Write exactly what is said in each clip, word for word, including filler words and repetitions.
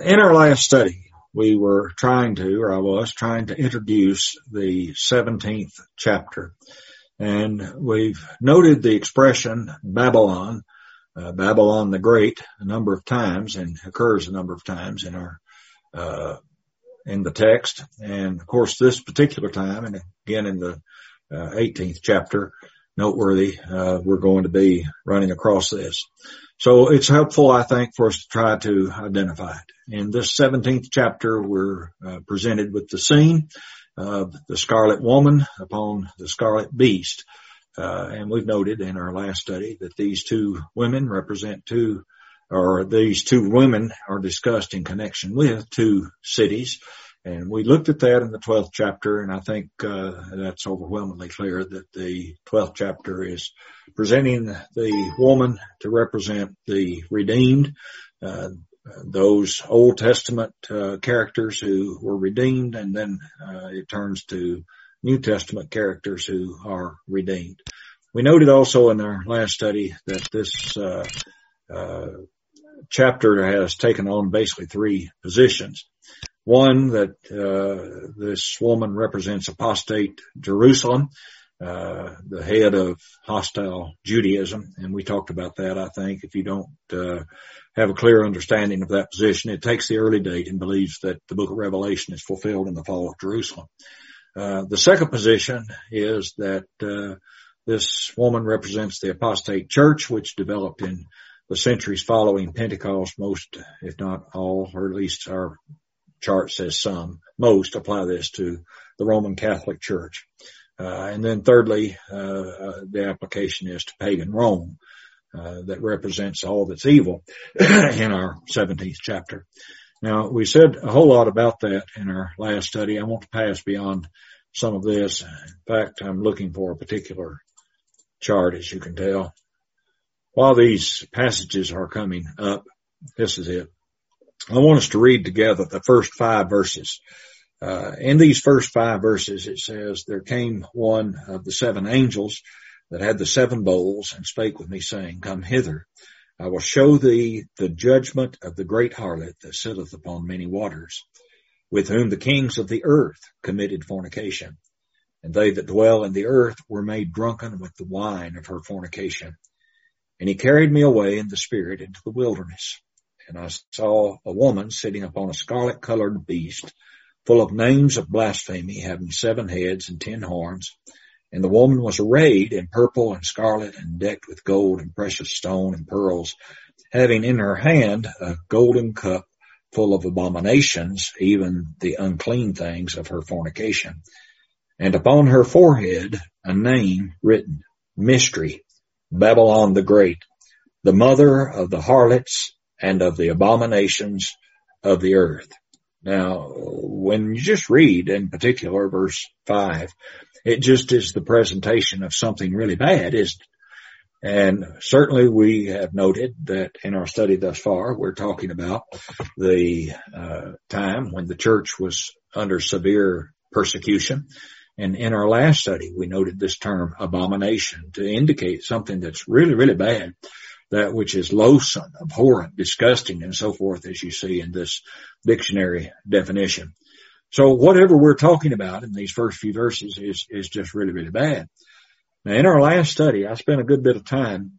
In our last study, we were trying to, or I was trying to introduce the seventeenth chapter. And we've noted the expression Babylon, uh, Babylon the Great, a number of times, and occurs a number of times in our, uh, in the text. And of course, this particular time, and again in the uh, eighteenth chapter, noteworthy, uh, we're going to be running across this. So it's helpful, I think, for us to try to identify it. In this seventeenth chapter, we're uh, presented with the scene of the scarlet woman upon the scarlet beast. Uh, and we've noted in our last study that these two women represent two, or these two women are discussed in connection with two cities. And we looked at that in the twelfth chapter, and I think uh, that's overwhelmingly clear that the twelfth chapter is presenting the woman to represent the redeemed, uh, those Old Testament uh, characters who were redeemed, and then uh, it turns to New Testament characters who are redeemed. We noted also in our last study that this uh, uh, chapter has taken on basically three positions. One, that uh, this woman represents apostate Jerusalem, uh, the head of hostile Judaism. And we talked about that, I think. If you don't uh, have a clear understanding of that position, it takes the early date and believes that the book of Revelation is fulfilled in the fall of Jerusalem. Uh, the second position is that uh, this woman represents the apostate church, which developed in the centuries following Pentecost. Most, if not all, or at least our chart says some, most apply this to the Roman Catholic Church. Uh, and then thirdly, uh, uh, the application is to pagan Rome, uh, that represents all that's evil in our seventeenth chapter. Now, we said a whole lot about that in our last study. I want to pass beyond some of this. In fact, I'm looking for a particular chart, as you can tell. While these passages are coming up, this is it. I want us to read together the first five verses. Uh, in these first five verses, it says, "There came one of the seven angels that had the seven bowls and spake with me, saying, Come hither. I will show thee the judgment of the great harlot that sitteth upon many waters, with whom the kings of the earth committed fornication. And they that dwell in the earth were made drunken with the wine of her fornication. And he carried me away in the spirit into the wilderness. And I saw a woman sitting upon a scarlet-colored beast, full of names of blasphemy, having seven heads and ten horns. And the woman was arrayed in purple and scarlet, and decked with gold and precious stone and pearls, having in her hand a golden cup full of abominations, even the unclean things of her fornication. And upon her forehead a name written, Mystery, Babylon the Great, the mother of the harlots and of the abominations of the earth." Now, when you just read, in particular, verse five, it just is the presentation of something really bad, isn't it? And certainly we have noted that in our study thus far, we're talking about the uh, time when the church was under severe persecution. And in our last study, we noted this term abomination to indicate something that's really, really bad. That which is loathsome, abhorrent, disgusting, and so forth, as you see in this dictionary definition. So whatever we're talking about in these first few verses is, is just really, really bad. Now, in our last study, I spent a good bit of time,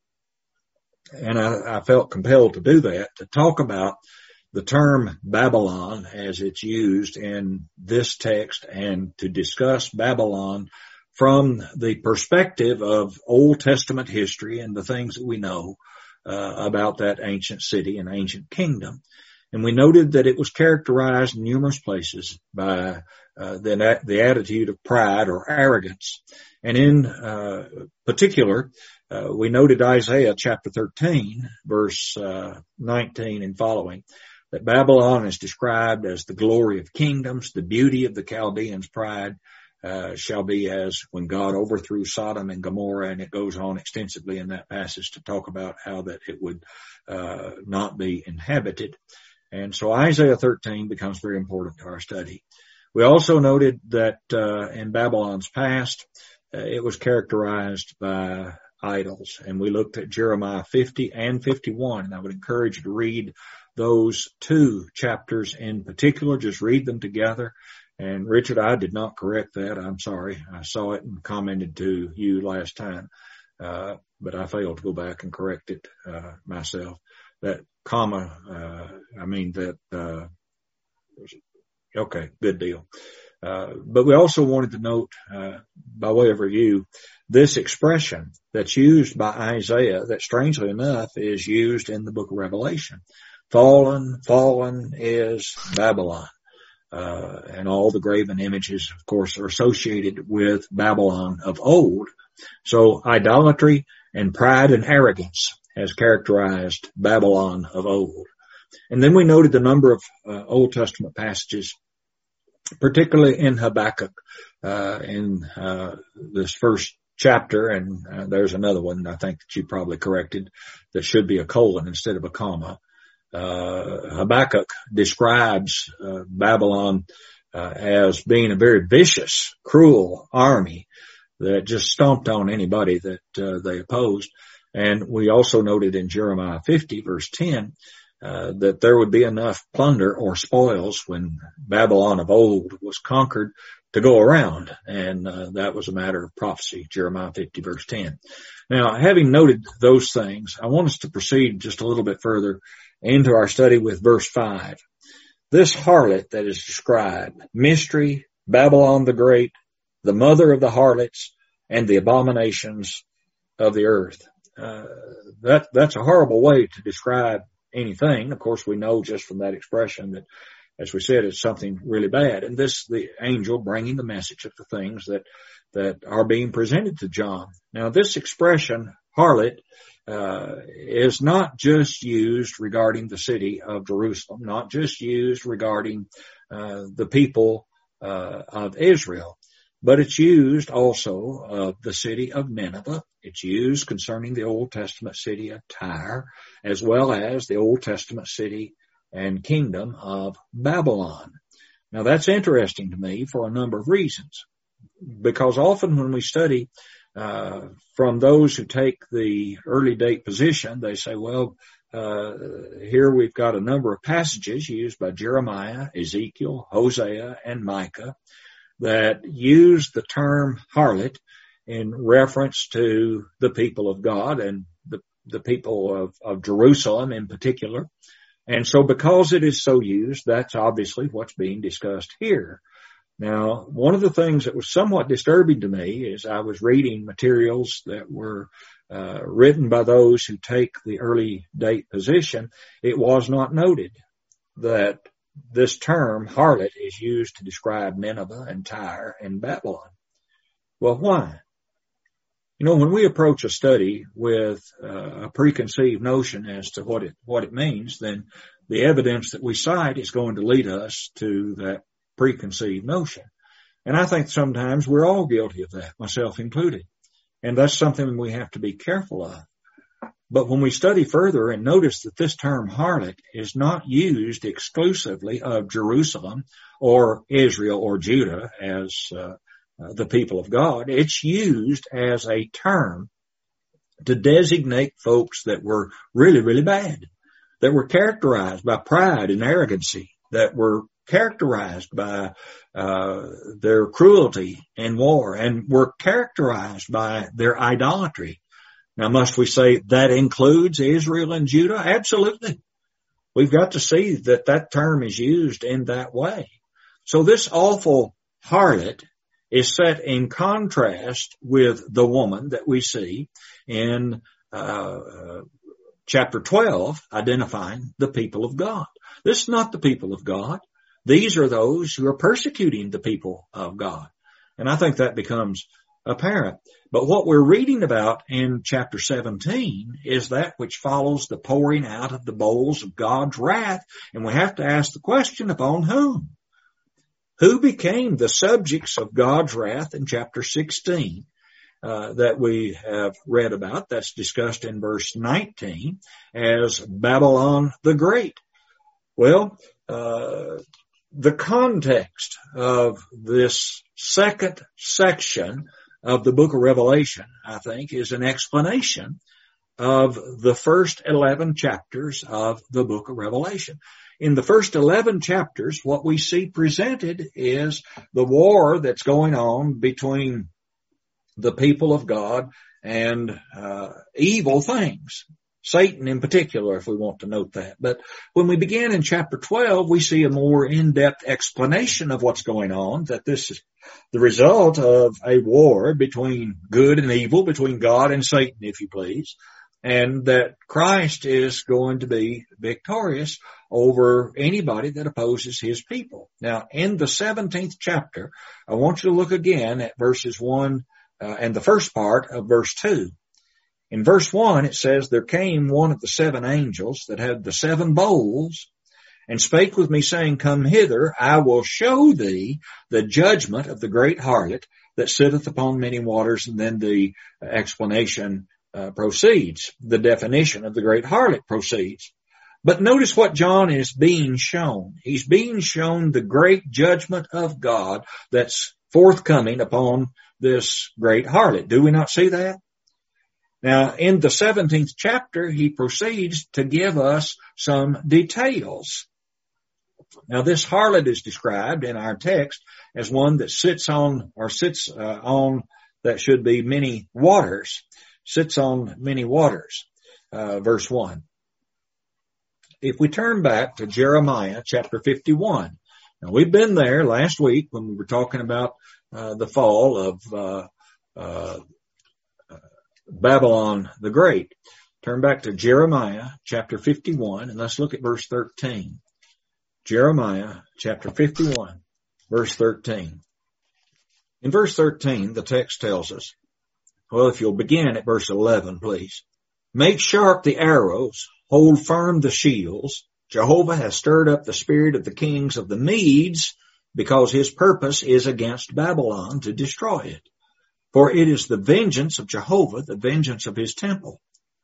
and I, I felt compelled to do that, to talk about the term Babylon as it's used in this text, and to discuss Babylon from the perspective of Old Testament history and the things that we know Uh, about that ancient city and ancient kingdom. And we noted that it was characterized in numerous places by uh, the, the attitude of pride or arrogance. And in uh, particular, uh, we noted Isaiah chapter thirteen, verse uh, nineteen and following, that Babylon is described as the glory of kingdoms, the beauty of the Chaldeans' pride, Uh, shall be as when God overthrew Sodom and Gomorrah, and it goes on extensively in that passage to talk about how that it would uh, not be inhabited. And so Isaiah thirteen becomes very important to our study. We also noted that uh, in Babylon's past, uh, it was characterized by idols, and we looked at Jeremiah fifty and fifty-one, and I would encourage you to read those two chapters in particular. Just read them together. And Richard, I did not correct that. I'm sorry. I saw it and commented to you last time, uh, but I failed to go back and correct it uh, myself. That comma, uh, I mean that, uh, okay, good deal. Uh, but we also wanted to note, uh, by way of review, this expression that's used by Isaiah that strangely enough is used in the book of Revelation. Fallen, fallen is Babylon. Uh, and all the graven images, of course, are associated with Babylon of old. So idolatry and pride and arrogance has characterized Babylon of old. And then we noted the number of uh, Old Testament passages, particularly in Habakkuk, uh, in uh, this first chapter, and uh, there's another one I think that you probably corrected that should be a colon instead of a comma. Uh, Habakkuk describes uh, Babylon uh, as being a very vicious, cruel army that just stomped on anybody that uh, they opposed. And we also noted in Jeremiah fifty, verse ten, uh, that there would be enough plunder or spoils when Babylon of old was conquered to go around. And uh, that was a matter of prophecy, Jeremiah fifty, verse ten. Now, having noted those things, I want us to proceed just a little bit further into our study with verse five. This harlot that is described, mystery, Babylon the Great, the mother of the harlots, and the abominations of the earth. Uh, that, that's a horrible way to describe anything. Of course, we know just from that expression that, as we said, it's something really bad. And this, the angel bringing the message of the things that, that are being presented to John. Now, this expression, harlot, uh, is not just used regarding the city of Jerusalem, not just used regarding, uh, the people, uh, of Israel, but it's used also of the city of Nineveh. It's used concerning the Old Testament city of Tyre, as well as the Old Testament city and kingdom of Babylon. Now that's interesting to me for a number of reasons, because often when we study uh from those who take the early date position, they say, well, uh here we've got a number of passages used by Jeremiah, Ezekiel, Hosea, and Micah that use the term harlot in reference to the people of God and the, the people of, of Jerusalem in particular. And so because it is so used, that's obviously what's being discussed here. Now, one of the things that was somewhat disturbing to me is I was reading materials that were uh, written by those who take the early date position. It was not noted that this term harlot is used to describe Nineveh and Tyre and Babylon. Well, why? You know, when we approach a study with uh, a preconceived notion as to what it what it means, then the evidence that we cite is going to lead us to that preconceived notion. And I think sometimes we're all guilty of that, myself included. And that's something we have to be careful of. But when we study further and notice that this term harlot is not used exclusively of Jerusalem or Israel or Judah as uh, uh, the people of God, it's used as a term to designate folks that were really, really bad, that were characterized by pride and arrogancy, that were characterized by uh their cruelty and war, and were characterized by their idolatry. Now, must we say that includes Israel and Judah? Absolutely. We've got to see that that term is used in that way. So this awful harlot is set in contrast with the woman that we see in uh chapter twelve, identifying the people of God. This is not the people of God. These are those who are persecuting the people of God. And I think that becomes apparent. But what we're reading about in chapter seventeen is that which follows the pouring out of the bowls of God's wrath. And we have to ask the question, upon whom? Who became the subjects of God's wrath in chapter sixteen uh, that we have read about? That's discussed in verse nineteen as Babylon the Great. Well, uh, the context of this second section of the book of Revelation, I think, is an explanation of the first eleven chapters of the book of Revelation. In the first eleven chapters, what we see presented is the war that's going on between the people of God and uh, evil things. Satan in particular, if we want to note that. But when we begin in chapter twelve, we see a more in-depth explanation of what's going on, that this is the result of a war between good and evil, between God and Satan, if you please, and that Christ is going to be victorious over anybody that opposes his people. Now, in the seventeenth chapter, I want you to look again at verses one uh, and the first part of verse two. In verse one, it says, "There came one of the seven angels that had the seven bowls, and spake with me, saying, Come hither, I will show thee the judgment of the great harlot that sitteth upon many waters." And then the explanation uh, proceeds. The definition of the great harlot proceeds. But notice what John is being shown. He's being shown the great judgment of God that's forthcoming upon this great harlot. Do we not see that? Now, in the seventeenth chapter, he proceeds to give us some details. Now, this harlot is described in our text as one that sits on, or sits uh, on, that should be many waters, sits on many waters, uh, verse one. If we turn back to Jeremiah chapter fifty-one, now we've been there last week when we were talking about uh, the fall of uh, uh Babylon the Great. Turn back to Jeremiah chapter fifty-one and let's look at verse thirteen. Jeremiah chapter fifty-one, verse thirteen. In verse thirteen, the text tells us, well, if you'll begin at verse eleven, please. "Make sharp the arrows, hold firm the shields. Jehovah has stirred up the spirit of the kings of the Medes, because his purpose is against Babylon to destroy it. For it is the vengeance of Jehovah, the vengeance of his temple.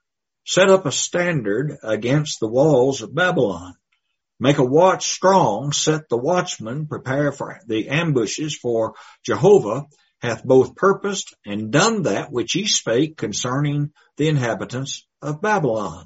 Set up a standard against the walls of Babylon. Make a watch strong, set the watchmen, prepare for the ambushes, for Jehovah hath both purposed and done that which he spake concerning the inhabitants of Babylon.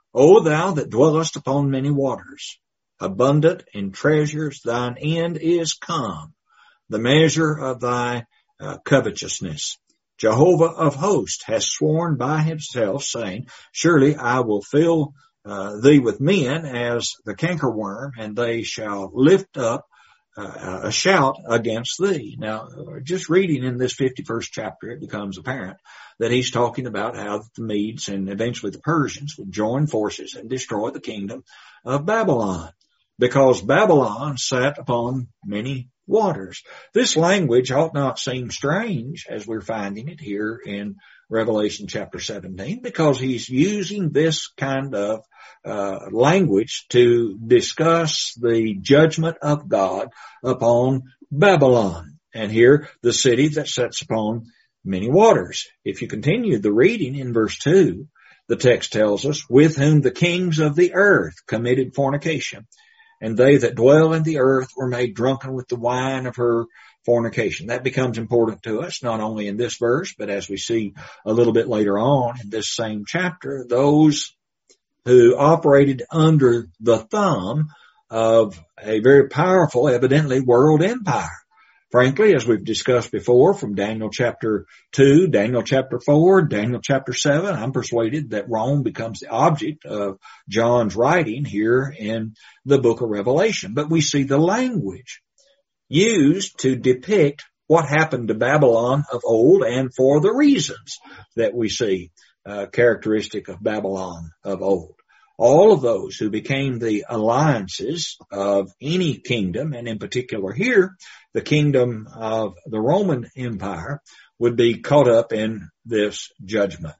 O thou that dwellest upon many waters, abundant in treasures, thine end is come, the measure of thy Uh, covetousness. Jehovah of hosts has sworn by himself, saying, Surely I will fill uh, thee with men as the cankerworm, and they shall lift up uh, a shout against thee." Now, just reading in this fifty-first chapter, it becomes apparent that he's talking about how the Medes and eventually the Persians would join forces and destroy the kingdom of Babylon, because Babylon sat upon many waters. This language ought not seem strange as we're finding it here in Revelation chapter seventeen, because he's using this kind of uh, language to discuss the judgment of God upon Babylon. And here, the city that sits upon many waters. If you continue the reading in verse two, the text tells us, "With whom the kings of the earth committed fornication, and they that dwell in the earth were made drunken with the wine of her fornication." That becomes important to us, not only in this verse, but as we see a little bit later on in this same chapter, those who operated under the thumb of a very powerful, evidently, world empire. Frankly, as we've discussed before, from Daniel chapter two, Daniel chapter four, Daniel chapter seven, I'm persuaded that Rome becomes the object of John's writing here in the book of Revelation. But we see the language used to depict what happened to Babylon of old, and for the reasons that we see uh, characteristic of Babylon of old. All of those who became the alliances of any kingdom, and in particular here, the kingdom of the Roman Empire, would be caught up in this judgment.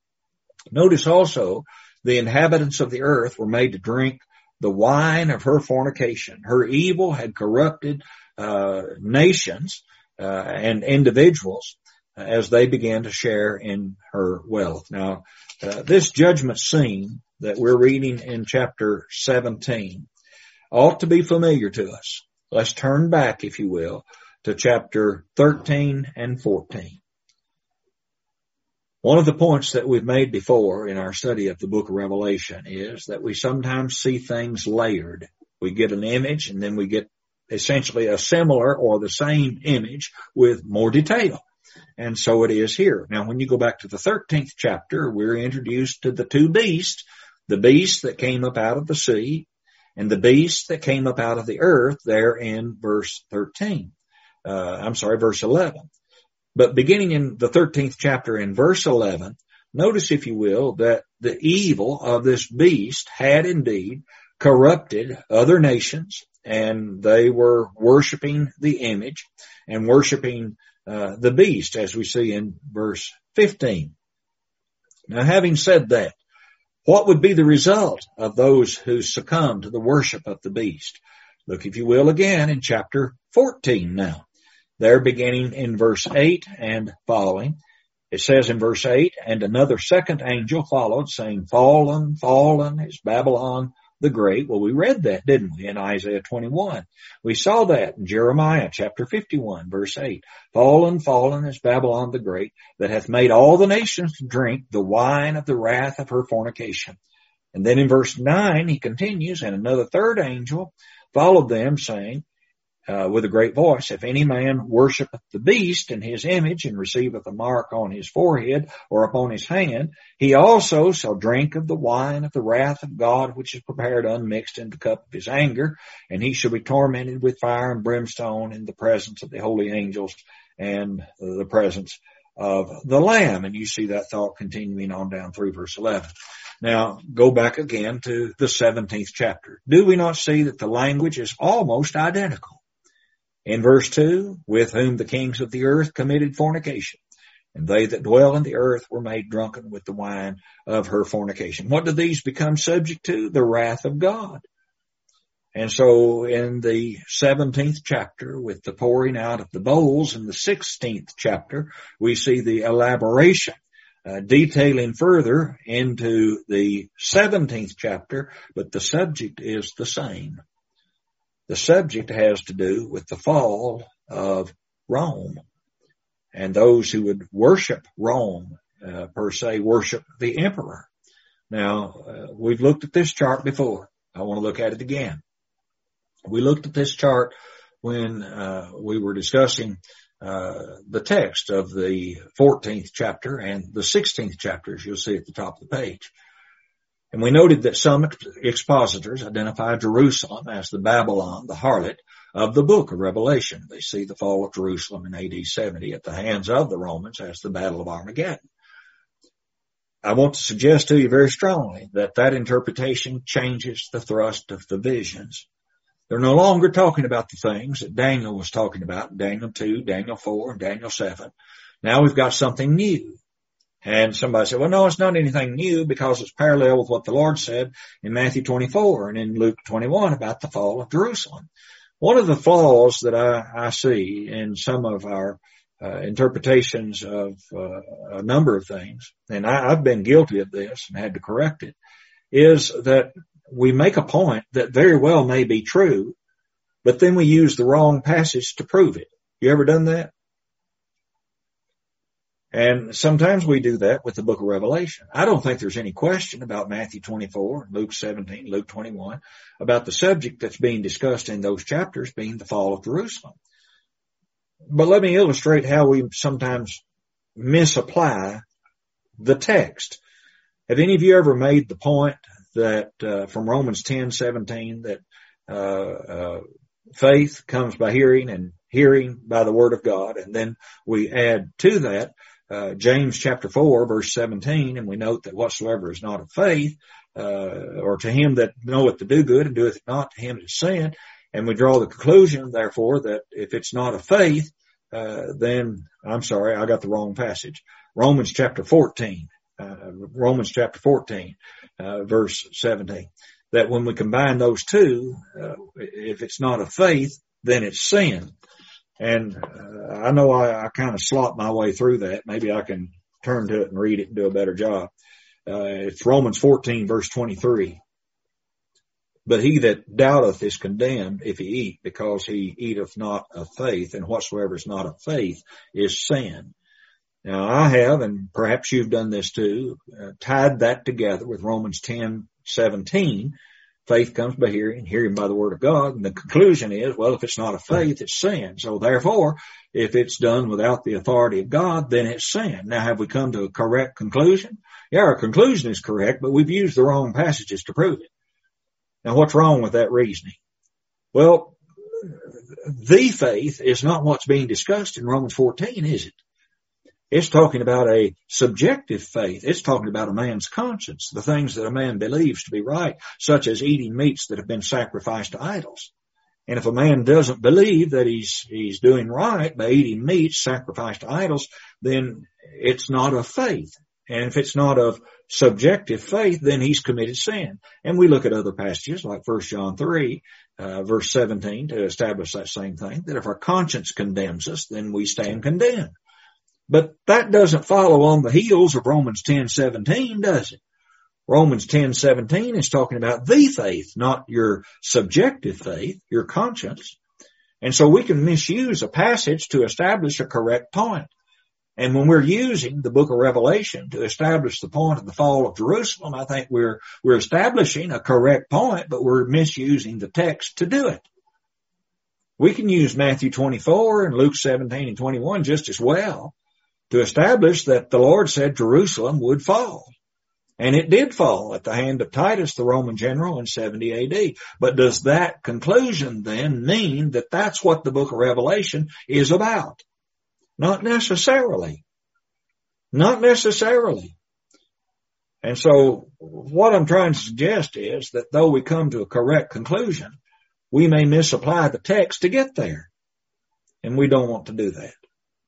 Notice also, the inhabitants of the earth were made to drink the wine of her fornication. Her evil had corrupted uh, nations uh, and individuals as they began to share in her wealth. Now, uh, this judgment scene that we're reading in chapter seventeen ought to be familiar to us. Let's turn back, if you will, to chapter thirteen and fourteen. One of the points that we've made before in our study of the book of Revelation is that we sometimes see things layered. We get an image and then we get essentially a similar or the same image with more detail. And so it is here. Now, when you go back to the thirteenth chapter, we're introduced to the two beasts, the beast that came up out of the sea and the beast that came up out of the earth there in verse thirteen. Uh, I'm sorry, verse eleven. But beginning in the thirteenth chapter in verse eleven, notice, if you will, that the evil of this beast had indeed corrupted other nations, and they were worshiping the image and worshiping uh, the beast, as we see in verse fifteen. Now, having said that, what would be the result of those who succumb to the worship of the beast? Look, if you will, again in chapter fourteen now. There, beginning in verse eight and following, it says in verse eight, and another second angel followed, saying, Fallen, fallen is Babylon the Great. Well, we read that, didn't we, in Isaiah twenty-one. We saw that in Jeremiah chapter fifty-one, verse eight. Fallen, fallen is Babylon the Great, that hath made all the nations to drink the wine of the wrath of her fornication. And then in verse nine, he continues, and another third angel followed them, saying, Uh, with a great voice, if any man worshipeth the beast in his image and receiveth a mark on his forehead or upon his hand, he also shall drink of the wine of the wrath of God, which is prepared unmixed in the cup of his anger, and he shall be tormented with fire and brimstone in the presence of the holy angels and the presence of the Lamb. And you see that thought continuing on down through verse eleven. Now, go back again to the seventeenth chapter. Do we not see that the language is almost identical? In verse two, with whom the kings of the earth committed fornication, and they that dwell in the earth were made drunken with the wine of her fornication. What do these become subject to? The wrath of God. And so in the seventeenth chapter, with the pouring out of the bowls, in the sixteenth chapter, we see the elaboration, uh, detailing further into the seventeenth chapter, but the subject is the same. The subject has to do with the fall of Rome, and those who would worship Rome, uh, per se, worship the emperor. Now, uh, we've looked at this chart before. I want to look at it again. We looked at this chart when uh, we were discussing uh, the text of the fourteenth chapter and the sixteenth chapter, as you'll see at the top of the page. And we noted that some expositors identify Jerusalem as the Babylon, the harlot of the book of Revelation. They see the fall of Jerusalem in A D seventy at the hands of the Romans as the Battle of Armageddon. I want to suggest to you very strongly that that interpretation changes the thrust of the visions. They're no longer talking about the things that Daniel was talking about, Daniel two, Daniel four, and Daniel seven. Now we've got something new. And somebody said, well, no, it's not anything new because it's parallel with what the Lord said in Matthew twenty-four and in Luke twenty-one about the fall of Jerusalem. One of the flaws that I, I see in some of our uh, interpretations of uh, a number of things, and I, I've been guilty of this and had to correct it, is that we make a point that very well may be true, but then we use the wrong passage to prove it. You ever done that? And sometimes we do that with the book of Revelation. I don't think there's any question about Matthew twenty-four, Luke seventeen, Luke twenty-one, about the subject that's being discussed in those chapters being the fall of Jerusalem. But let me illustrate how we sometimes misapply the text. Have any of you ever made the point that uh, from Romans ten seventeen that uh, uh, faith comes by hearing and hearing by the word of God, and then we add to that Uh, James chapter four, verse seventeen, and we note that whatsoever is not of faith, uh, or to him that knoweth to do good and doeth it not, to him it is sin. And we draw the conclusion, therefore, that if it's not of faith, uh, then, I'm sorry, I got the wrong passage. Romans chapter fourteen, uh, Romans chapter fourteen, uh, verse seventeen. That when we combine those two, uh, if it's not of faith, then it's sin. And uh, I know I, I kind of slop my way through that. Maybe I can turn to it and read it and do a better job. Uh, it's Romans fourteen, verse twenty-three. But he that doubteth is condemned if he eat, because he eateth not of faith, and whatsoever is not of faith is sin. Now I have, and perhaps you've done this too, uh, tied that together with Romans ten seventeen. Faith comes by hearing, hearing by the word of God. And the conclusion is, well, if it's not a faith, it's sin. So therefore, if it's done without the authority of God, then it's sin. Now, have we come to a correct conclusion? Yeah, our conclusion is correct, but we've used the wrong passages to prove it. Now, what's wrong with that reasoning? Well, the faith is not what's being discussed in Romans fourteen, is it? It's talking about a subjective faith. It's talking about a man's conscience, the things that a man believes to be right, such as eating meats that have been sacrificed to idols. And if a man doesn't believe that he's he's doing right by eating meats sacrificed to idols, then it's not of faith. And if it's not of subjective faith, then he's committed sin. And we look at other passages like First John three, uh, verse seventeen to establish that same thing, that if our conscience condemns us, then we stand condemned. But that doesn't follow on the heels of Romans ten seventeen, does it? Romans ten seventeen is talking about the faith, not your subjective faith, your conscience. And so we can misuse a passage to establish a correct point. And when we're using the book of Revelation to establish the point of the fall of Jerusalem, I think we're, we're establishing a correct point, but we're misusing the text to do it. We can use Matthew twenty-four and Luke seventeen and twenty-one just as well to establish that the Lord said Jerusalem would fall. And it did fall at the hand of Titus, the Roman general, in seventy A D. But does that conclusion then mean that that's what the book of Revelation is about? Not necessarily. Not necessarily. And so what I'm trying to suggest is that though we come to a correct conclusion, we may misapply the text to get there. And we don't want to do that.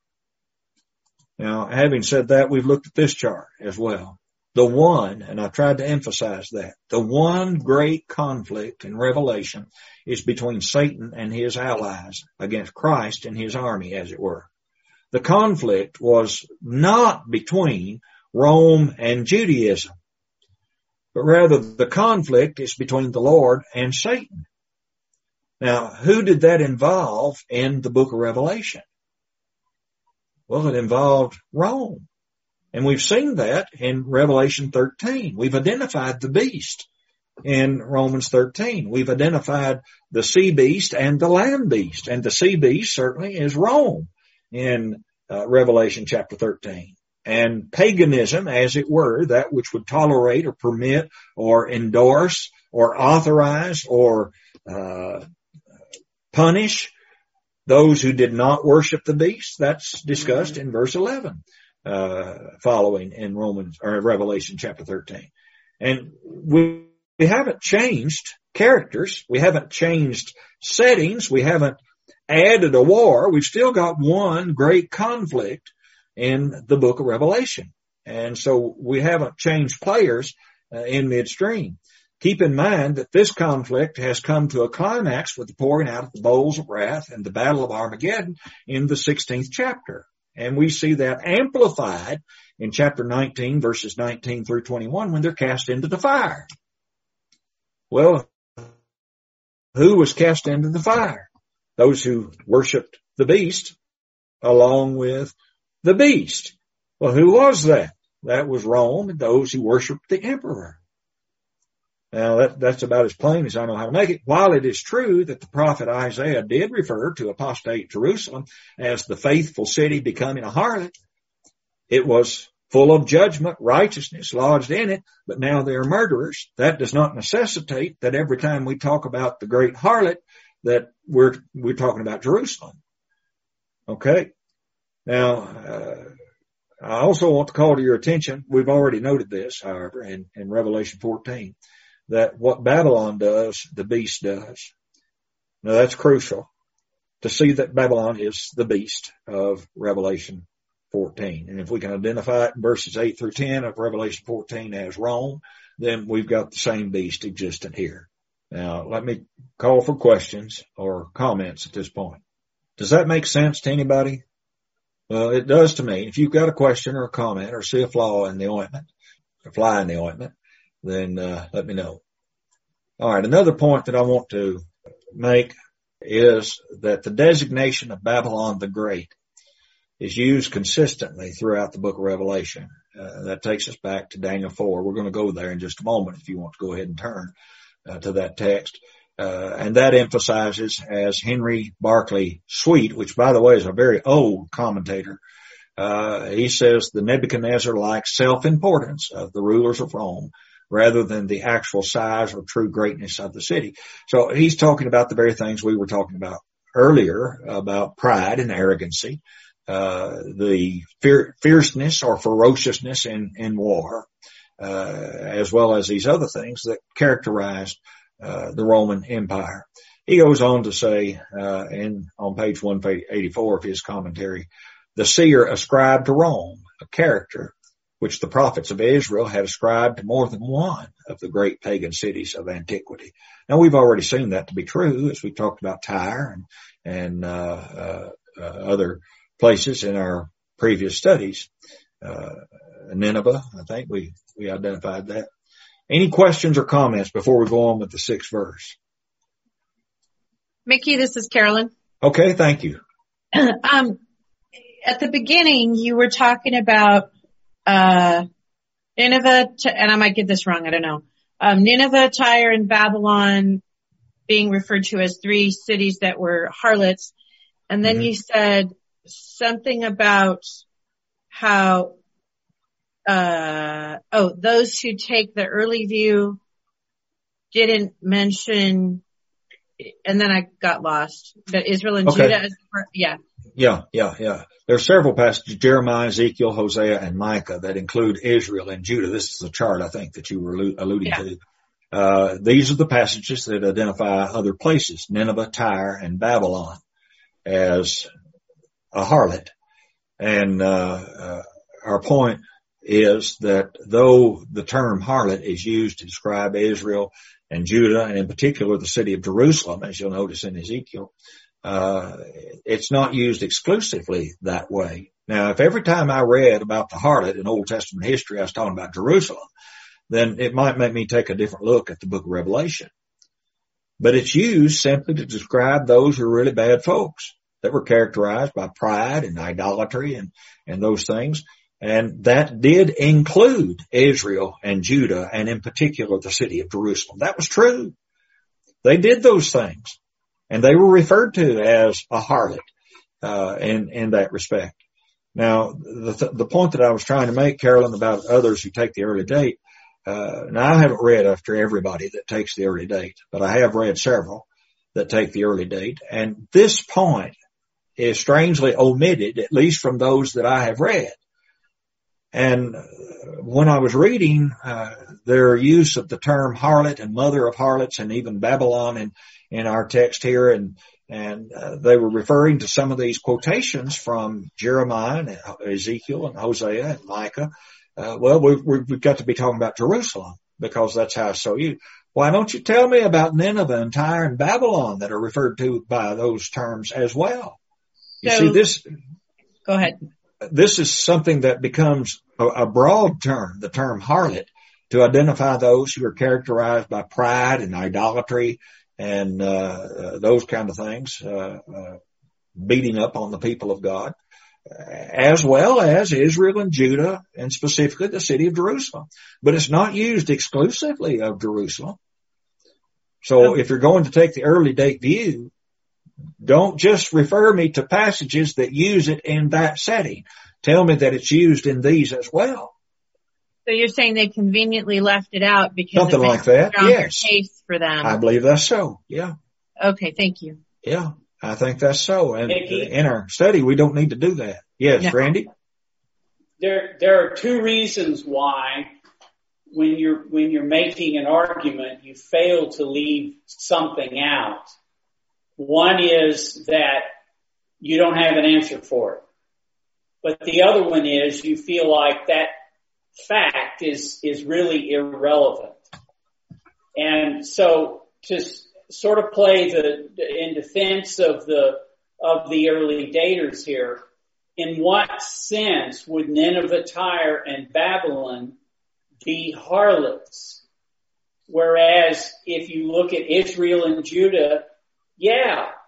Now, having said that, we've looked at this chart as well. The one, and I tried to emphasize that, the one great conflict in Revelation is between Satan and his allies against Christ and his army, as it were. The conflict was not between Rome and Judaism, but rather the conflict is between the Lord and Satan. Now, who did that involve in the book of Revelation? Well, it involved Rome. And we've seen that in Revelation thirteen. We've identified the beast in Romans thirteen. We've identified the sea beast and the land beast. And the sea beast certainly is Rome in uh, Revelation chapter thirteen. And paganism, as it were, that which would tolerate or permit or endorse or authorize or uh punish those who did not worship the beast, that's discussed in verse eleven, uh, following in Romans or Revelation chapter thirteen. And we, we haven't changed characters. We haven't changed settings. We haven't added a war. We've still got one great conflict in the book of Revelation. And so we haven't changed players uh, in midstream. Keep in mind that this conflict has come to a climax with the pouring out of the bowls of wrath and the battle of Armageddon in the sixteenth chapter. And we see that amplified in chapter nineteen, verses nineteen through twenty-one, when they're cast into the fire. Well, who was cast into the fire? Those who worshiped the beast along with the beast. Well, who was that? That was Rome and those who worshiped the emperor. Now, that, that's about as plain as I know how to make it. While it is true that the prophet Isaiah did refer to apostate Jerusalem as the faithful city becoming a harlot, it was full of judgment, righteousness lodged in it, but now they are murderers. That does not necessitate that every time we talk about the great harlot that we're, we're talking about Jerusalem. Okay. Now, uh, I also want to call to your attention, we've already noted this, however, in, in Revelation fourteen, that what Babylon does, the beast does. Now that's crucial to see that Babylon is the beast of Revelation fourteen. And if we can identify it in verses eight through ten of Revelation fourteen as Rome, then we've got the same beast existent here. Now let me call for questions or comments at this point. Does that make sense to anybody? Well, it does to me. If you've got a question or a comment or see a flaw in the ointment, a fly in the ointment, then uh, let me know. All right, another point that I want to make is that the designation of Babylon the Great is used consistently throughout the book of Revelation. Uh, that takes us back to Daniel four. We're going to go there in just a moment if you want to go ahead and turn uh, to that text. Uh, and that emphasizes, as Henry Barclay Sweet, which by the way is a very old commentator, uh, he says the Nebuchadnezzar-like self-importance of the rulers of Rome rather than the actual size or true greatness of the city. So he's talking about the very things we were talking about earlier, about pride and arrogancy, uh, the fear, fierceness or ferociousness in, in war, uh, as well as these other things that characterized uh, the Roman Empire. He goes on to say, uh, in, on page one eighty-four of his commentary, the seer ascribed to Rome a character which the prophets of Israel had ascribed to more than one of the great pagan cities of antiquity. Now, we've already seen that to be true, as we talked about Tyre and, and uh, uh, uh, other places in our previous studies. Uh, Nineveh, I think we, we identified that. Any questions or comments before we go on with the sixth verse? Mickey, this is Carolyn. Okay, thank you. um, at the beginning, you were talking about Uh, Nineveh, and I might get this wrong, I don't know. Um, Nineveh, Tyre, and Babylon being referred to as three cities that were harlots. And then mm-hmm. you said something about how, uh, oh, those who take the early view didn't mention, and then I got lost, that Israel and okay. Judah, as, yeah. Yeah, yeah, yeah. There are several passages, Jeremiah, Ezekiel, Hosea, and Micah, that include Israel and Judah. This is the chart, I think, that you were alluding yeah. to. Uh, these are the passages that identify other places, Nineveh, Tyre, and Babylon, as a harlot. And uh, uh our point is that though the term harlot is used to describe Israel and Judah, and in particular the city of Jerusalem, as you'll notice in Ezekiel, Uh, it's not used exclusively that way. Now, if every time I read about the harlot in Old Testament history, I was talking about Jerusalem, then it might make me take a different look at the book of Revelation. But it's used simply to describe those who are really bad folks that were characterized by pride and idolatry and, and those things. And that did include Israel and Judah, and in particular the city of Jerusalem. That was true. They did those things. And they were referred to as a harlot, uh, in, in that respect. Now, the, th- the point that I was trying to make, Carolyn, about others who take the early date, uh, now I haven't read after everybody that takes the early date, but I have read several that take the early date. And this point is strangely omitted, at least from those that I have read. And when I was reading, uh, their use of the term harlot and mother of harlots and even Babylon and in our text here, and and uh, they were referring to some of these quotations from Jeremiah and Ezekiel and Hosea and Micah. Uh, well, we've, we've got to be talking about Jerusalem because that's how it's so used. Why don't you tell me about Nineveh and Tyre and Babylon that are referred to by those terms as well? You so, see, this. Go ahead. This is something that becomes a, a broad term, the term harlot, to identify those who are characterized by pride and idolatry and uh, uh those kind of things, uh, uh beating up on the people of God, as well as Israel and Judah, and specifically the city of Jerusalem. But it's not used exclusively of Jerusalem. So if you're going to take the early date view, don't just refer me to passages that use it in that setting. Tell me that it's used in these as well. So you're saying they conveniently left it out because something it like that. Yes, case for them. I believe that's so. Yeah. Okay, thank you. Yeah, I think that's so. And Mickey, in our study, we don't need to do that. Yes, no. Randy. There, there are two reasons why, when you're when you're making an argument, you fail to leave something out. One is that you don't have an answer for it, but the other one is you feel like that fact is, is really irrelevant. And so to sort of play the, in defense of the, of the early daters here, in what sense would Nineveh, Tyre, and Babylon be harlots? Whereas if you look at Israel and Judah, yeah,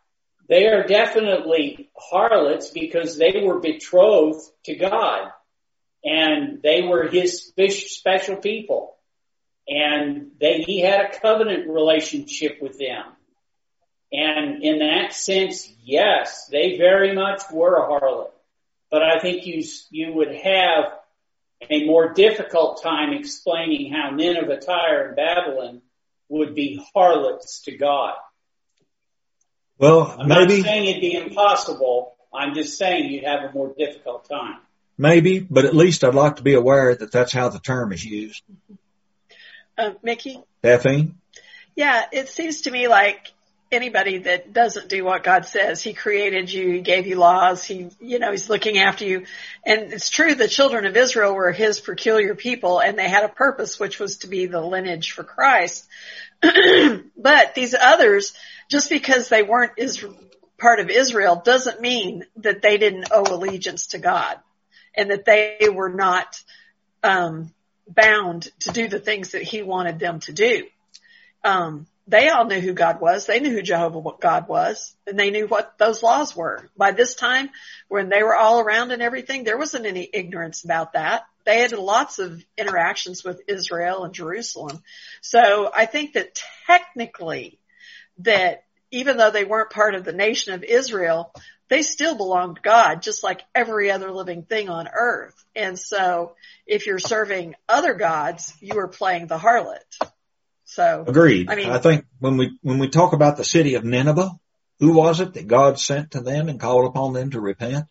they are definitely harlots because they were betrothed to God and they were his special people. And they, he had a covenant relationship with them. And in that sense, yes, they very much were a harlot. But I think you, you would have a more difficult time explaining how Nineveh, Tyre, and Babylon would be harlots to God. Well, I'm maybe, not saying it'd be impossible. I'm just saying you'd have a more difficult time. Maybe, but at least I'd like to be aware that that's how the term is used. Uh, Mickey? Daphne? Yeah, it seems to me like anybody that doesn't do what God says, he created you, he gave you laws, he, you know, he's looking after you. And it's true, the children of Israel were his peculiar people and they had a purpose, which was to be the lineage for Christ. But these others, just because they weren't is part of Israel doesn't mean that they didn't owe allegiance to God and that they were not, um, bound to do the things that he wanted them to do. Um, they all knew who God was. They knew who Jehovah God was, and they knew what those laws were. By this time, when they were all around and everything, there wasn't any ignorance about that. They had lots of interactions with Israel and Jerusalem. So I think that technically that even though they weren't part of the nation of Israel, they still belonged to God, just like every other living thing on earth. And so if you're serving other gods, you are playing the harlot. So agreed. I mean, I think when we, when we talk about the city of Nineveh, who was it that God sent to them and called upon them to repent?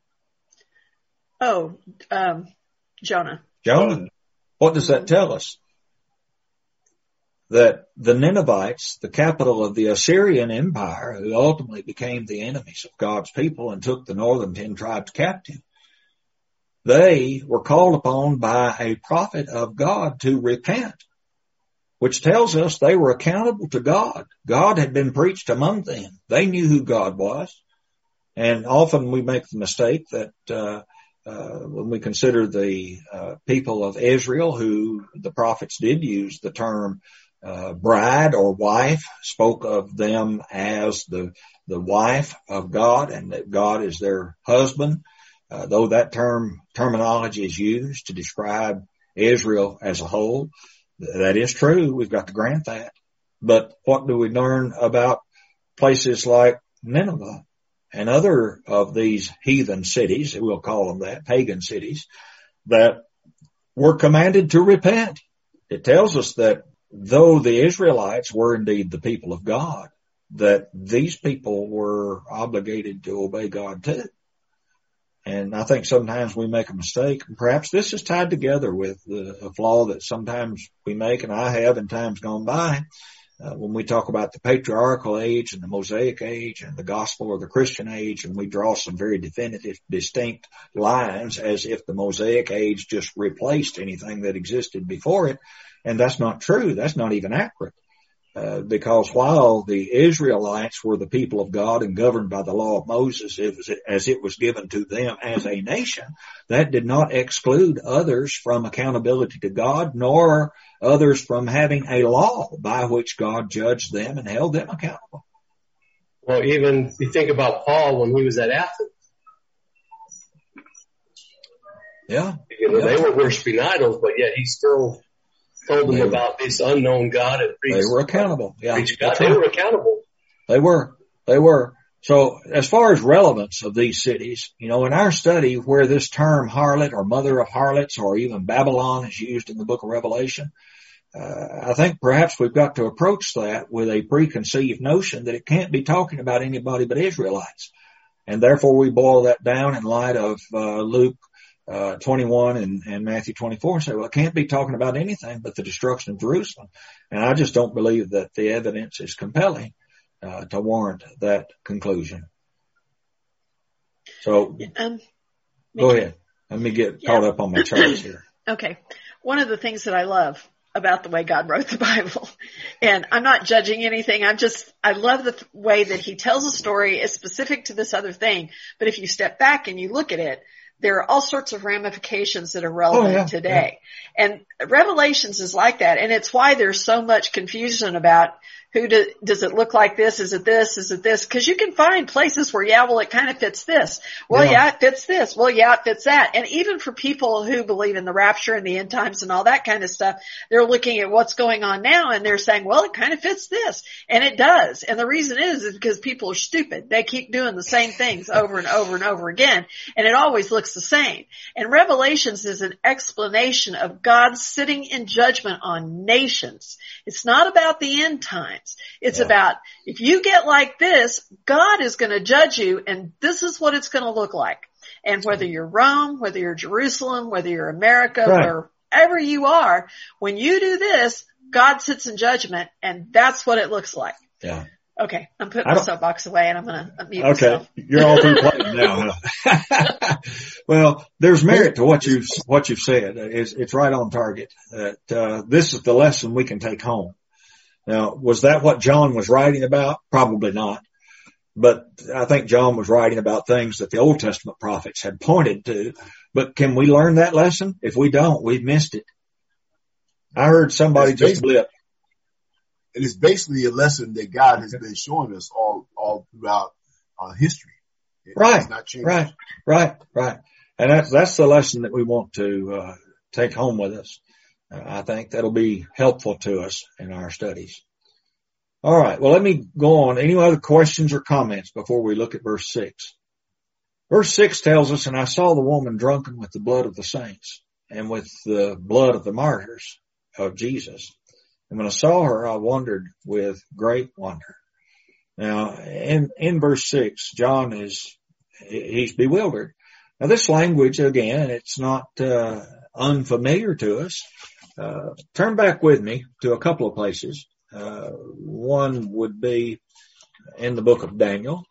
Oh, um, Jonah. Jonah. What does that tell us? That the Ninevites, the capital of the Assyrian Empire, who ultimately became the enemies of God's people and took the northern ten tribes captive, they were called upon by a prophet of God to repent, which tells us they were accountable to God. God had been preached among them. They knew who God was. And often we make the mistake that uh, uh when we consider the uh, people of Israel, who the prophets did use the term Uh, bride or wife, spoke of them as the the wife of God and that God is their husband. Uh, though that term terminology is used to describe Israel as a whole, that is true. We've got to grant that. But what do we learn about places like Nineveh and other of these heathen cities, we'll call them that, pagan cities, that were commanded to repent? It tells us that though the Israelites were indeed the people of God, that these people were obligated to obey God too. And I think sometimes we make a mistake, and perhaps this is tied together with the, a flaw that sometimes we make, and I have in times gone by, uh, when we talk about the patriarchal age and the Mosaic age and the gospel or the Christian age, and we draw some very definitive, distinct lines as if the Mosaic age just replaced anything that existed before it. And that's not true. That's not even accurate. Uh, because while the Israelites were the people of God and governed by the law of Moses it was, as it was given to them as a nation, that did not exclude others from accountability to God, nor others from having a law by which God judged them and held them accountable. Well, even you think about Paul when he was at Athens. Yeah. You know, yeah. They were worshiping idols, but yet he still told them they about this unknown God and preached. They were accountable. Yeah. God. They were accountable. They were. They were. So as far as relevance of these cities, you know, in our study where this term harlot or mother of harlots or even Babylon is used in the book of Revelation, uh, I think perhaps we've got to approach that with a preconceived notion that it can't be talking about anybody but Israelites. And therefore we boil that down in light of uh, Luke Uh, twenty-one and, and Matthew twenty-four and say, well, it can't be talking about anything but the destruction of Jerusalem. And I just don't believe that the evidence is compelling, uh, to warrant that conclusion. So um, go ahead. Let me get yeah. caught up on my charts here. Okay. One of the things that I love about the way God wrote the Bible, and I'm not judging anything. I'm just, I love the th- way that he tells a story is specific to this other thing. But if you step back and you look at it, there are all sorts of ramifications that are relevant oh, yeah, today. Yeah. And Revelations is like that. And it's why there's so much confusion about Who do, does it look like this? Is it this? Is it this? Cause you can find places where, yeah, well, it kind of fits this. Well, yeah. yeah, it fits this. Well, yeah, it fits that. And even for people who believe in the rapture and the end times and all that kind of stuff, they're looking at what's going on now and they're saying, well, it kind of fits this. And it does. And the reason is, is because people are stupid. They keep doing the same things over and over and over again. And it always looks the same. And Revelations is an explanation of God sitting in judgment on nations. It's not about the end times. It's yeah. about, if you get like this, God is going to judge you, and this is what it's going to look like. And whether you're Rome, whether you're Jerusalem, whether you're America, right. wherever you are, when you do this, God sits in judgment, and that's what it looks like. Yeah. Okay, I'm putting my soapbox away, and I'm going to mute okay. myself. Okay, you're all through playing now, huh? Well, there's merit to what you've what you've said. It's, it's right on target. That uh, this is the lesson we can take home. Now, was that what John was writing about? Probably not. But I think John was writing about things that the Old Testament prophets had pointed to. But can we learn that lesson? If we don't, we've missed it. I heard somebody just blip. It is basically a lesson that God has been showing us all, all throughout uh, history. It right, not changed. right, right, right. And that's, that's the lesson that we want to uh, take home with us. I think that'll be helpful to us in our studies. All right. Well, let me go on. Any other questions or comments before we look at verse six? Verse six tells us, and I saw the woman drunken with the blood of the saints and with the blood of the martyrs of Jesus. And when I saw her, I wondered with great wonder. Now, in, in verse six, John is, he's bewildered. Now, this language, again, it's not uh, unfamiliar to us. Uh, turn back with me to a couple of places. Uh, one would be in the book of Daniel,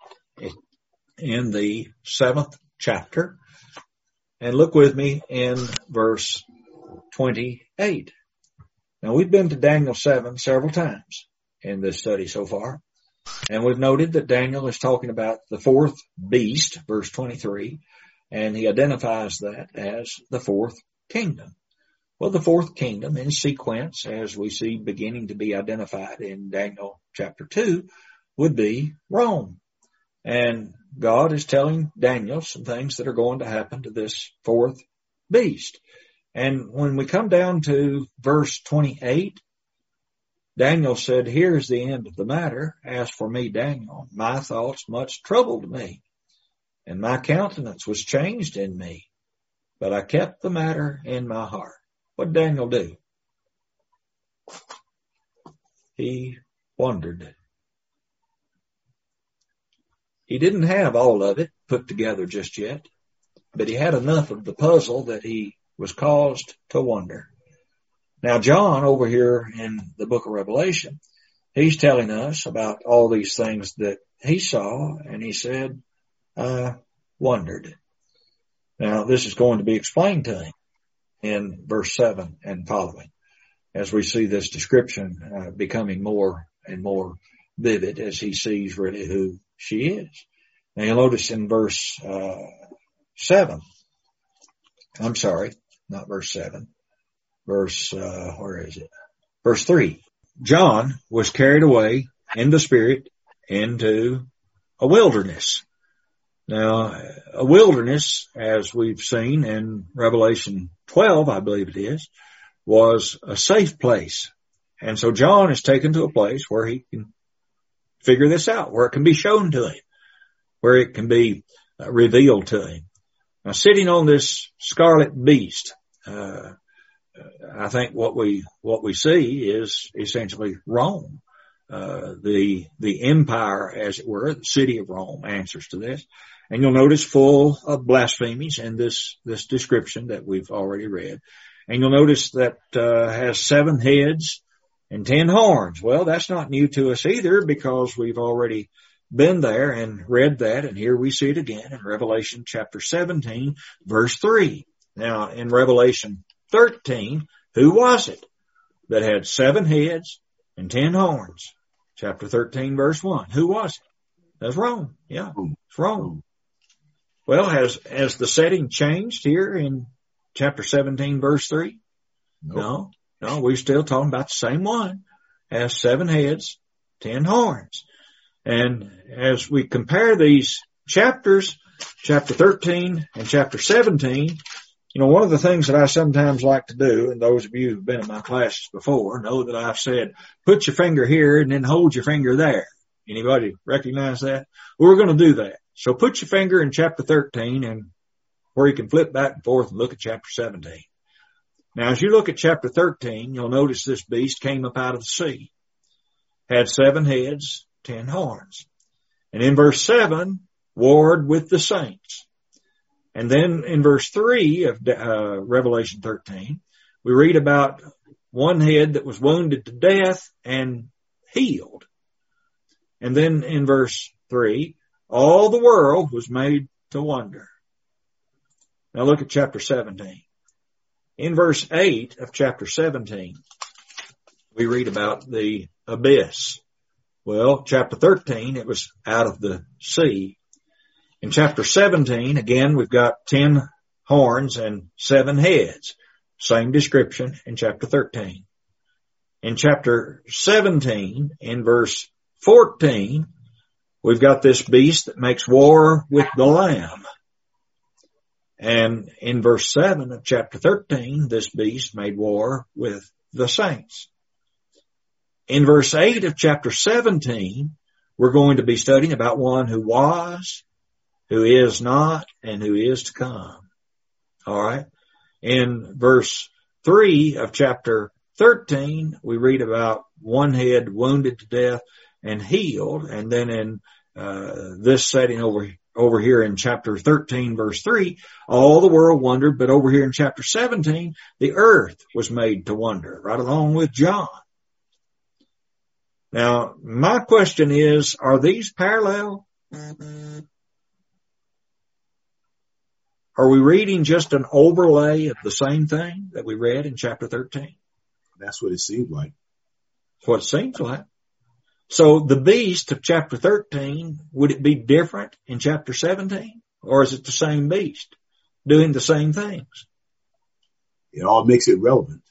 in the seventh chapter. And look with me in verse twenty-eight. Now, we've been to Daniel seven several times in this study so far. And we've noted that Daniel is talking about the fourth beast, verse twenty-three, and he identifies that as the fourth kingdom. Well, the fourth kingdom in sequence, as we see beginning to be identified in Daniel chapter two, would be Rome. And God is telling Daniel some things that are going to happen to this fourth beast. And when we come down to verse twenty-eight, Daniel said, here's the end of the matter. As for me, Daniel, my thoughts much troubled me, and my countenance was changed in me, but I kept the matter in my heart. What did Daniel do? He wondered. He didn't have all of it put together just yet, but he had enough of the puzzle that he was caused to wonder. Now, John over here in the book of Revelation, he's telling us about all these things that he saw, and he said, I wondered. Now, this is going to be explained to him in verse seven and following, as we see this description uh, becoming more and more vivid as he sees really who she is. Now, you'll notice in verse uh, seven, I'm sorry, not verse seven, verse, uh, where is it? Verse three, John was carried away in the Spirit into a wilderness. Now, a wilderness, as we've seen in Revelation twelve, I believe it is, was a safe place. And so John is taken to a place where he can figure this out, where it can be shown to him, where it can be uh, revealed to him. Now, sitting on this scarlet beast, uh, I think what we, what we see is essentially Rome. Uh, the, the empire, as it were, the city of Rome answers to this. And you'll notice full of blasphemies in this, this description that we've already read. And you'll notice that, uh, has seven heads and ten horns. Well, that's not new to us either, because we've already been there and read that. And here we see it again in Revelation chapter seventeen, verse three. Now, in Revelation thirteen, who was it that had seven heads and ten horns? Chapter thirteen, verse one. Who was it? That's Rome. Yeah, it's Rome. Well, has, has the setting changed here in chapter seventeen, verse three? Nope. No, no, we're still talking about the same one. Has seven heads, ten horns. And as we compare these chapters, chapter thirteen and chapter seventeen, you know, one of the things that I sometimes like to do, and those of you who've been in my classes before know that I've said, put your finger here and then hold your finger there. Anybody recognize that? We're going to do that. So put your finger in chapter thirteen, and where you can flip back and forth and look at chapter seventeen. Now, as you look at chapter thirteen, you'll notice this beast came up out of the sea, had seven heads, ten horns. And in verse seven, warred with the saints. And then in verse three of uh, Revelation thirteen, we read about one head that was wounded to death and healed. And then in verse three, all the world was made to wonder. Now look at chapter seventeen. In verse eight of chapter seventeen, we read about the abyss. Well, chapter thirteen, it was out of the sea. In chapter seventeen, again, we've got ten horns and seven heads. Same description in chapter thirteen. In chapter seventeen, in verse fourteen, we've got this beast that makes war with the Lamb. And in verse seven of chapter thirteen, this beast made war with the saints. In verse eight of chapter seventeen, we're going to be studying about one who was, who is not, and who is to come. All right. In verse three of chapter thirteen, we read about one head wounded to death and healed. And then in uh, this setting over over here in chapter thirteen, verse three, all the world wondered. But over here in chapter seventeen, the earth was made to wonder, right along with John. Now, my question is, are these parallel? Are we reading just an overlay of the same thing that we read in chapter thirteen? That's what it seemed like. That's what it seems like. So the beast of chapter thirteen, would it be different in chapter seventeen? Or is it the same beast doing the same things? It all makes it relevant.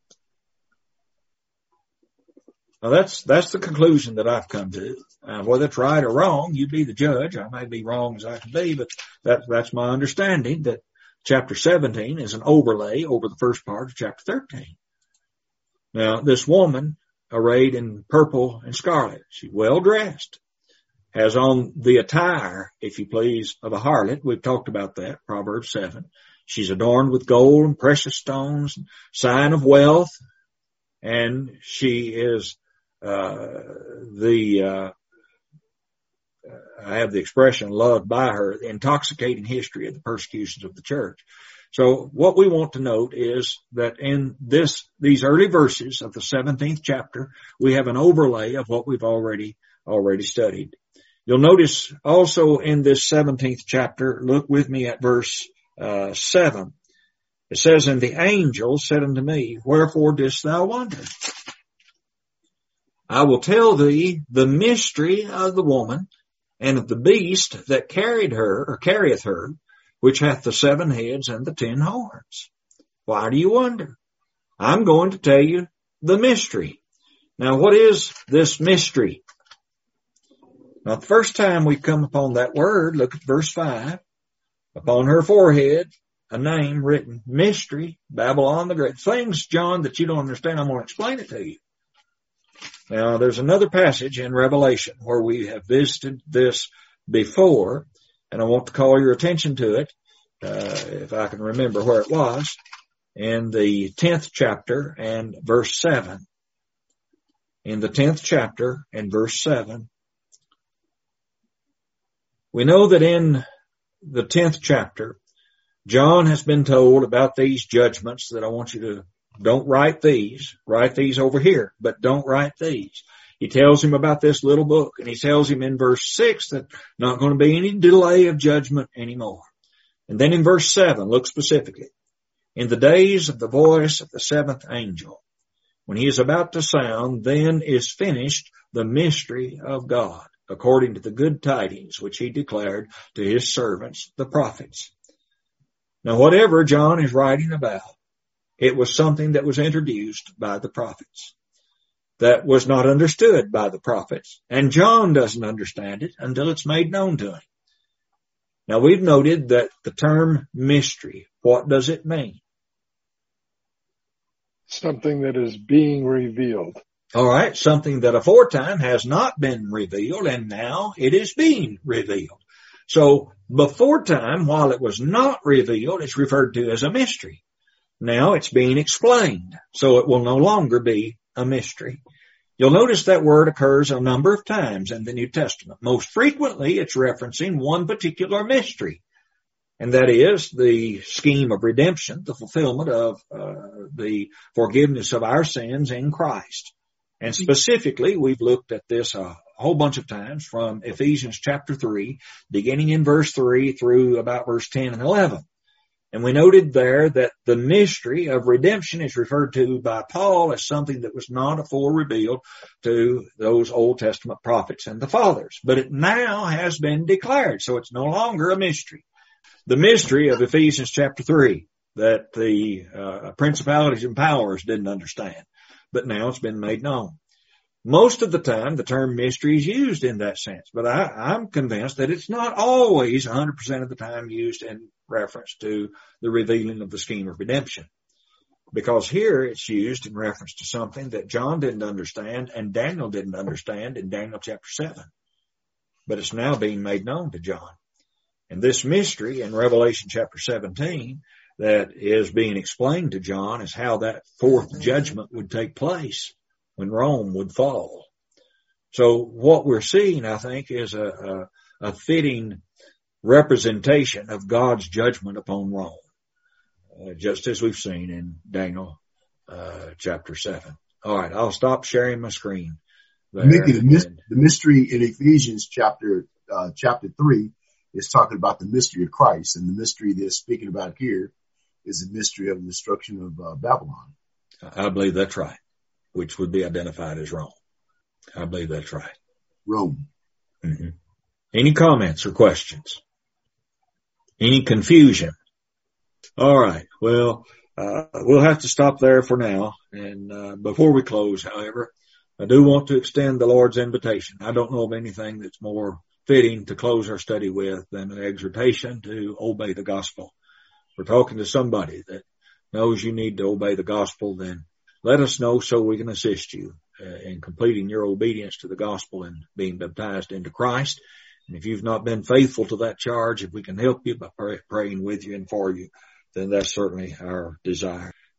Now that's, that's the conclusion that I've come to. Uh, whether it's right or wrong, you be the judge. I may be wrong as I can be, but that, that's my understanding, that chapter seventeen is an overlay over the first part of chapter thirteen. Now, this woman, arrayed in purple and scarlet, she's well dressed, has on the attire, if you please, of a harlot. We've talked about that, Proverbs seven. She's adorned with gold and precious stones, sign of wealth, and she is uh the uh I have the expression loved by her, the intoxicating history of the persecutions of the church. So what we want to note is that in this, these early verses of the seventeenth chapter, we have an overlay of what we've already, already studied. You'll notice also in this seventeenth chapter, look with me at verse, uh, seven. It says, and the angel said unto me, wherefore didst thou wonder? I will tell thee the mystery of the woman and of the beast that carried her, or carrieth her, which hath the seven heads and the ten horns. Why do you wonder? I'm going to tell you the mystery. Now, what is this mystery? Now, the first time we come upon that word, look at verse five. Upon her forehead, a name written, Mystery, Babylon the Great. Things, John, that you don't understand, I'm going to explain it to you. Now, there's another passage in Revelation where we have visited this before, and I want to call your attention to it, uh, if I can remember where it was, in the tenth chapter and verse seven. In the tenth chapter and verse seven, we know that in the tenth chapter, John has been told about these judgments that I want you to, don't write these, write these over here, but don't write these. He tells him about this little book, and he tells him in verse six that not going to be any delay of judgment anymore. And then in verse seven, look specifically. In the days of the voice of the seventh angel, when he is about to sound, then is finished the mystery of God, according to the good tidings which he declared to his servants, the prophets. Now, whatever John is writing about, it was something that was introduced by the prophets. that was not understood by the prophets, and John doesn't understand it until it's made known to him. Now, we've noted that the term mystery, what does it mean? Something that is being revealed. All right, something that aforetime has not been revealed, and now it is being revealed. So, beforetime, while it was not revealed, it's referred to as a mystery. Now it's being explained, so it will no longer be a mystery. You'll notice that word occurs a number of times in the New Testament. Most frequently, it's referencing one particular mystery, and that is the scheme of redemption, the fulfillment of uh, the forgiveness of our sins in Christ. And specifically, we've looked at this a whole bunch of times from Ephesians chapter three, beginning in verse three through about verse ten and eleven. And we noted there that the mystery of redemption is referred to by Paul as something that was not afore revealed to those Old Testament prophets and the fathers. But it now has been declared, so it's no longer a mystery. The mystery of Ephesians chapter three that the uh, principalities and powers didn't understand, but now it's been made known. Most of the time, the term mystery is used in that sense, but I, I'm convinced that it's not always one hundred percent of the time used in reference to the revealing of the scheme of redemption. Because here it's used in reference to something that John didn't understand and Daniel didn't understand in Daniel chapter seven. But it's now being made known to John. And this mystery in Revelation chapter seventeen that is being explained to John is how that fourth judgment would take place when Rome would fall. So what we're seeing, I think, is a, a, a fitting representation of God's judgment upon Rome, uh, just as we've seen in Daniel uh, chapter seven. All right, I'll stop sharing my screen there. Mickey, the, mis- the mystery in Ephesians chapter uh, chapter three is talking about the mystery of Christ, and the mystery they're speaking about here is the mystery of the destruction of uh, Babylon. I believe that's right, which would be identified as Rome. I believe that's right. Rome. Mm-hmm. Any comments or questions? Any confusion? All right. Well, uh, we'll have to stop there for now. And uh, before we close, however, I do want to extend the Lord's invitation. I don't know of anything that's more fitting to close our study with than an exhortation to obey the gospel. We're talking to somebody that knows you need to obey the gospel, then let us know so we can assist you uh, in completing your obedience to the gospel and being baptized into Christ. And if you've not been faithful to that charge, if we can help you by pray, praying with you and for you, then that's certainly our desire.